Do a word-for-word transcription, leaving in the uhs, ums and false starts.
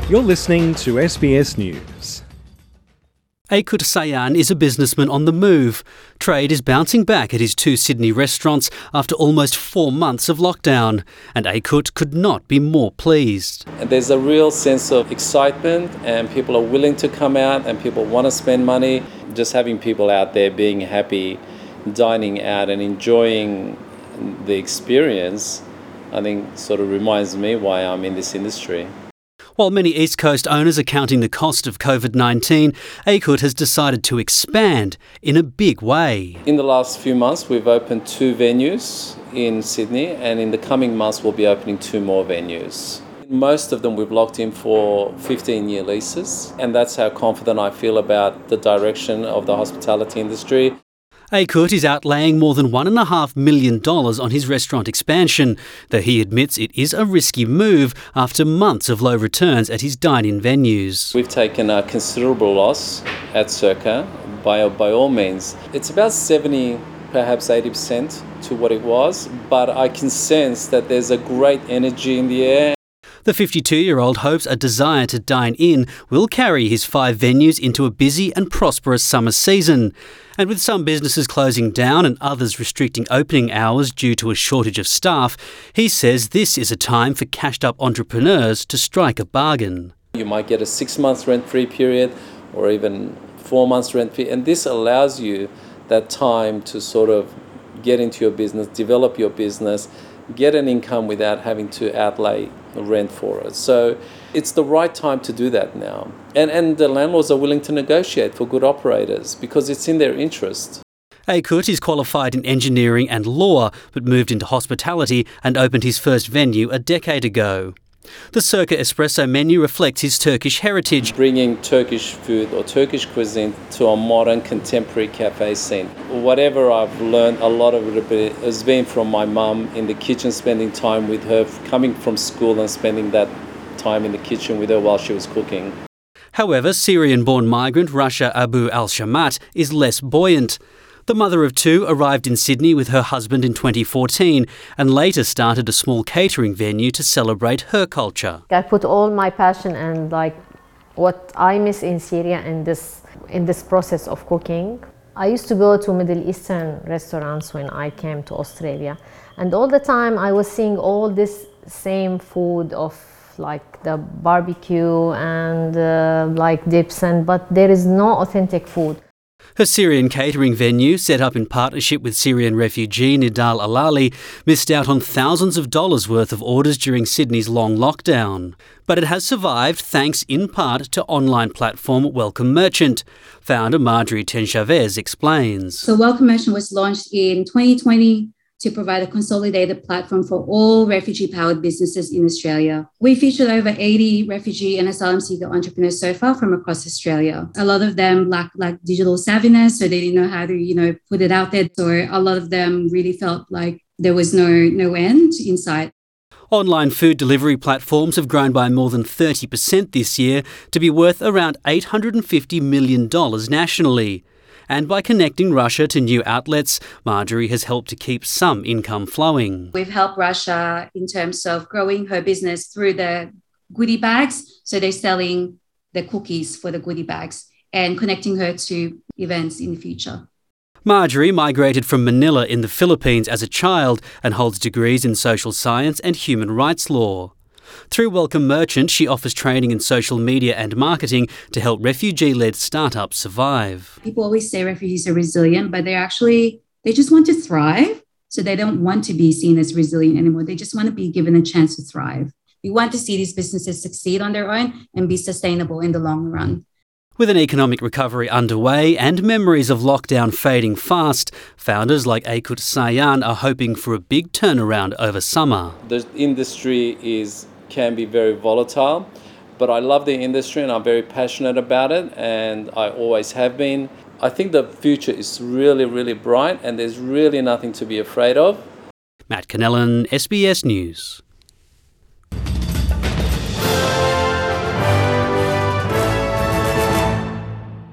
You're listening to S B S News. Aykut Sayan is a businessman on the move. Trade is bouncing back at his two Sydney restaurants after almost four months of lockdown, and Aykut could not be more pleased. There's a real sense of excitement and people are willing to come out and people want to spend money. Just having people out there being happy, dining out and enjoying the experience, I think sort of reminds me why I'm in this industry. While many East Coast owners are counting the cost of COVID nineteen, Aykut has decided to expand in a big way. In the last few months, we've opened two venues in Sydney, and in the coming months, we'll be opening two more venues. Most of them we've locked in for fifteen-year leases, and that's how confident I feel about the direction of the hospitality industry. Aykut is outlaying more than one point five million dollars on his restaurant expansion, though he admits it is a risky move after months of low returns at his dine-in venues. We've taken a considerable loss at Circa, by, by all means. It's about seventy, perhaps eighty percent to what it was, but I can sense that there's a great energy in the air. The fifty-two-year-old hopes a desire to dine in will carry his five venues into a busy and prosperous summer season. And with some businesses closing down and others restricting opening hours due to a shortage of staff, he says this is a time for cashed-up entrepreneurs to strike a bargain. You might get a six-month rent-free period or even four months rent-free, and this allows you that time to sort of get into your business, develop your business, get an income without having to outlay rent for it. So it's the right time to do that now. And and the landlords are willing to negotiate for good operators because it's in their interest. Aykut is qualified in engineering and law, but moved into hospitality and opened his first venue a decade ago. The Circa Espresso menu reflects his Turkish heritage. Bringing Turkish food or Turkish cuisine to a modern contemporary cafe scene. Whatever I've learned, a lot of it has been from my mum in the kitchen, spending time with her, coming from school and spending that time in the kitchen with her while she was cooking. However, Syrian-born migrant Rasha Abu Al-Shamat is less buoyant. The mother of two arrived in Sydney with her husband in twenty fourteen and later started a small catering venue to celebrate her culture. I put all my passion and like what I miss in Syria in this in this process of cooking. I used to go to Middle Eastern restaurants when I came to Australia, and all the time I was seeing all this same food of like the barbecue and uh, like dips, and but there is no authentic food. Her Syrian catering venue, set up in partnership with Syrian refugee Nidal Alali, missed out on thousands of dollars worth of orders during Sydney's long lockdown. But it has survived thanks in part to online platform Welcome Merchant. Founder Marjorie Tenchavez explains. So Welcome Merchant was launched in twenty twenty to provide a consolidated platform for all refugee-powered businesses in Australia. We featured over eighty refugee and asylum seeker entrepreneurs so far from across Australia. A lot of them lack like digital savviness, so they didn't know how to, you know, put it out there. So a lot of them really felt like there was no no end in sight. Online food delivery platforms have grown by more than thirty percent this year to be worth around eight hundred fifty million dollars nationally. And by connecting Russia to new outlets, Marjorie has helped to keep some income flowing. We've helped Russia in terms of growing her business through the goodie bags. So they're selling the cookies for the goodie bags and connecting her to events in the future. Marjorie migrated from Manila in the Philippines as a child and holds degrees in social science and human rights law. Through Welcome Merchant, she offers training in social media and marketing to help refugee-led startups survive. People always say refugees are resilient, but they're actually, they just want to thrive. So they don't want to be seen as resilient anymore. They just want to be given a chance to thrive. We want to see these businesses succeed on their own and be sustainable in the long run. With an economic recovery underway and memories of lockdown fading fast, founders like Aykut Sayan are hoping for a big turnaround over summer. The industry is can be very volatile, but I love the industry and I'm very passionate about it, and I always have been. I think the future is really, really bright and there's really nothing to be afraid of. Matt Cannellan, S B S News.